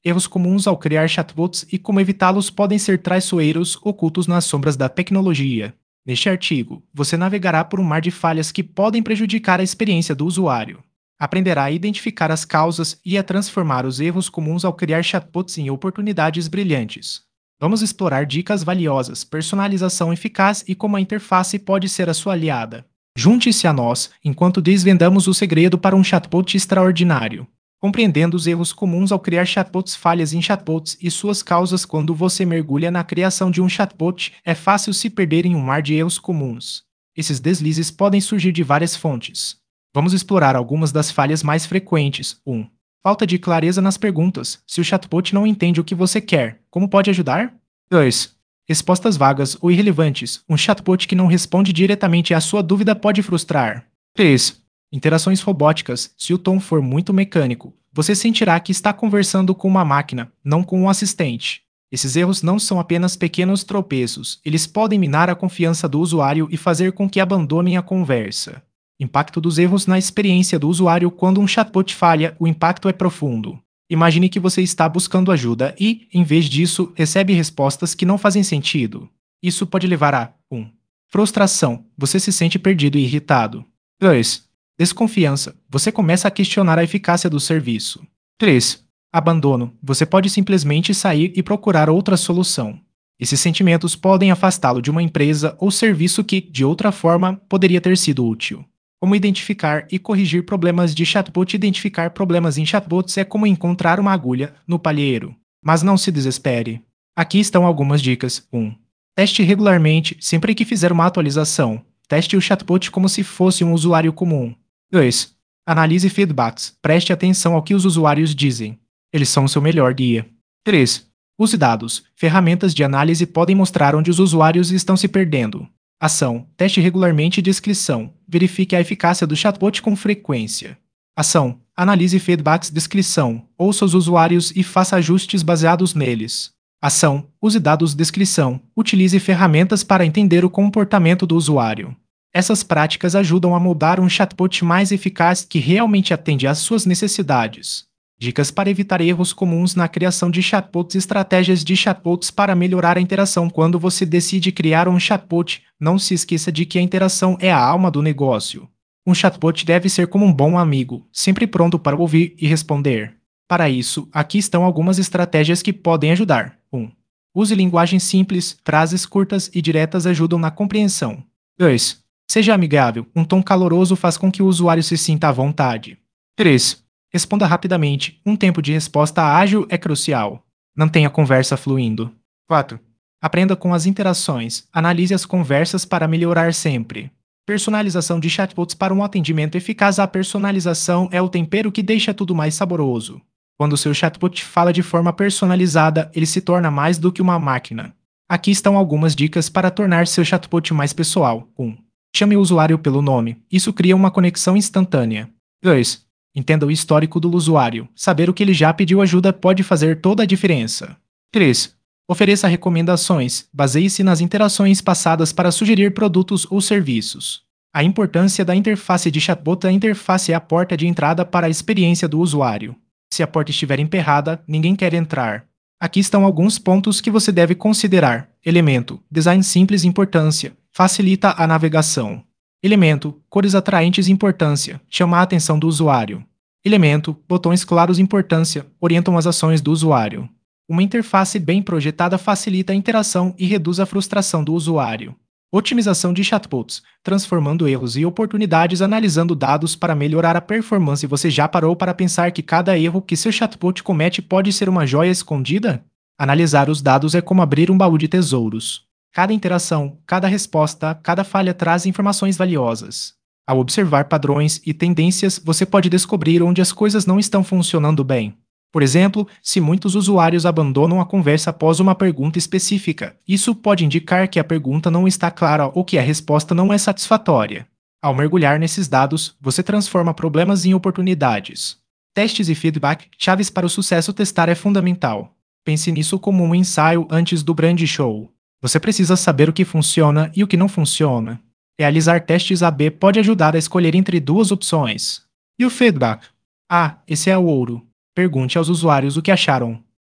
Erros comuns ao criar chatbots e como evitá-los podem ser traiçoeiros ocultos nas sombras da tecnologia. Neste artigo, você navegará por um mar de falhas que podem prejudicar a experiência do usuário. Aprenderá a identificar as causas e a transformar os erros comuns ao criar chatbots em oportunidades brilhantes. Vamos explorar dicas valiosas, personalização eficaz e como a interface pode ser a sua aliada. Junte-se a nós enquanto desvendamos o segredo para um chatbot extraordinário. Compreendendo os erros comuns ao criar chatbots, falhas em chatbots e suas causas. Quando você mergulha na criação de um chatbot, é fácil se perder em um mar de erros comuns. Esses deslizes podem surgir de várias fontes. Vamos explorar algumas das falhas mais frequentes. 1. Falta de clareza nas perguntas. Se o chatbot não entende o que você quer, como pode ajudar? 2. Respostas vagas ou irrelevantes. Um chatbot que não responde diretamente à sua dúvida pode frustrar. 3. Interações robóticas. Se o tom for muito mecânico, você sentirá que está conversando com uma máquina, não com um assistente. Esses erros não são apenas pequenos tropeços, eles podem minar a confiança do usuário e fazer com que abandonem a conversa. Impacto dos erros na experiência do usuário. Quando um chatbot falha, o impacto é profundo. Imagine que você está buscando ajuda e, em vez disso, recebe respostas que não fazem sentido. Isso pode levar a 1. Frustração. Você se sente perdido e irritado. 2. Desconfiança. Você começa a questionar a eficácia do serviço. 3. Abandono. Você pode simplesmente sair e procurar outra solução. Esses sentimentos podem afastá-lo de uma empresa ou serviço que, de outra forma, poderia ter sido útil. Como identificar e corrigir problemas de chatbot? Identificar problemas em chatbots é como encontrar uma agulha no palheiro. Mas não se desespere. Aqui estão algumas dicas. 1. Teste regularmente, sempre que fizer uma atualização. Teste o chatbot como se fosse um usuário comum. 2. Analise feedbacks. Preste atenção ao que os usuários dizem. Eles são o seu melhor guia. 3. Use dados. Ferramentas de análise podem mostrar onde os usuários estão se perdendo. Ação. Teste regularmente. Descrição. Verifique a eficácia do chatbot com frequência. Ação. Analise feedbacks. Descrição. Ouça os usuários e faça ajustes baseados neles. Ação. Use dados. Descrição. Utilize ferramentas para entender o comportamento do usuário. Essas práticas ajudam a moldar um chatbot mais eficaz que realmente atende às suas necessidades. Dicas para evitar erros comuns na criação de chatbots. Estratégias de chatbots para melhorar a interação. Quando você decide criar um chatbot, não se esqueça de que a interação é a alma do negócio. Um chatbot deve ser como um bom amigo, sempre pronto para ouvir e responder. Para isso, aqui estão algumas estratégias que podem ajudar. 1. Use linguagem simples. Frases curtas e diretas ajudam na compreensão. 2. Seja amigável. Um tom caloroso faz com que o usuário se sinta à vontade. 3. Responda rapidamente. Um tempo de resposta ágil é crucial. Mantenha a conversa fluindo. 4. Aprenda com as interações. Analise as conversas para melhorar sempre. Personalização de chatbots para um atendimento eficaz. A personalização é o tempero que deixa tudo mais saboroso. Quando o seu chatbot fala de forma personalizada, ele se torna mais do que uma máquina. Aqui estão algumas dicas para tornar seu chatbot mais pessoal. 1. Chame o usuário pelo nome. Isso cria uma conexão instantânea. 2. Entenda o histórico do usuário. Saber o que ele já pediu ajuda pode fazer toda a diferença. 3. Ofereça recomendações. Baseie-se nas interações passadas para sugerir produtos ou serviços. A importância da interface de chatbot. A interface é a porta de entrada para a experiência do usuário. Se a porta estiver emperrada, ninguém quer entrar. Aqui estão alguns pontos que você deve considerar. Elemento. Design simples. Importância. Facilita a navegação. Elemento. Cores atraentes. Importância. Chama a atenção do usuário. Elemento. Botões claros. Importância. Orientam as ações do usuário. Uma interface bem projetada facilita a interação e reduz a frustração do usuário. Otimização de chatbots. Transformando erros em oportunidades. Analisando dados para melhorar a performance. Você já parou para pensar que cada erro que seu chatbot comete pode ser uma joia escondida? Analisar os dados é como abrir um baú de tesouros. Cada interação, cada resposta, cada falha traz informações valiosas. Ao observar padrões e tendências, você pode descobrir onde as coisas não estão funcionando bem. Por exemplo, se muitos usuários abandonam a conversa após uma pergunta específica, isso pode indicar que a pergunta não está clara ou que a resposta não é satisfatória. Ao mergulhar nesses dados, você transforma problemas em oportunidades. Testes e feedback, chaves para o sucesso. Testar é fundamental. Pense nisso como um ensaio antes do brand show. Você precisa saber o que funciona e o que não funciona. Realizar testes A/B pode ajudar a escolher entre duas opções. E o feedback? Esse é o ouro. Pergunte aos usuários o que acharam.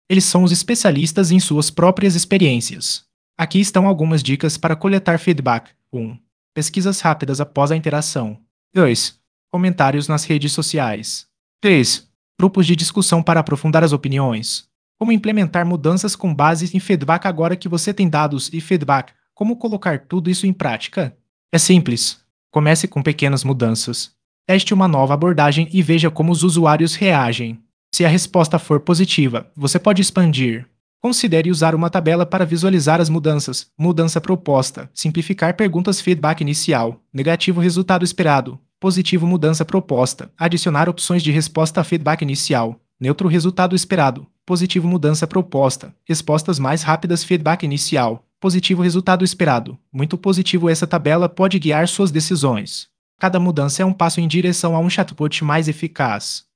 Eles são os especialistas em suas próprias experiências. Aqui estão algumas dicas para coletar feedback. 1. Pesquisas rápidas após a interação. 2. Comentários nas redes sociais. 3. Grupos de discussão para aprofundar as opiniões. Como implementar mudanças com base em feedback agora que você tem dados e feedback? Como colocar tudo isso em prática? É simples. Comece com pequenas mudanças. Teste uma nova abordagem e veja como os usuários reagem. Se a resposta for positiva, você pode expandir. Considere usar uma tabela para visualizar as mudanças. Mudança proposta. Simplificar perguntas feedback inicial. Negativo resultado esperado. Positivo mudança proposta. Adicionar opções de resposta a feedback inicial. Neutro resultado esperado. Positivo mudança proposta. Respostas mais rápidas feedback inicial. Positivo resultado esperado. Muito positivo essa tabela pode guiar suas decisões. Cada mudança é um passo em direção a um chatbot mais eficaz.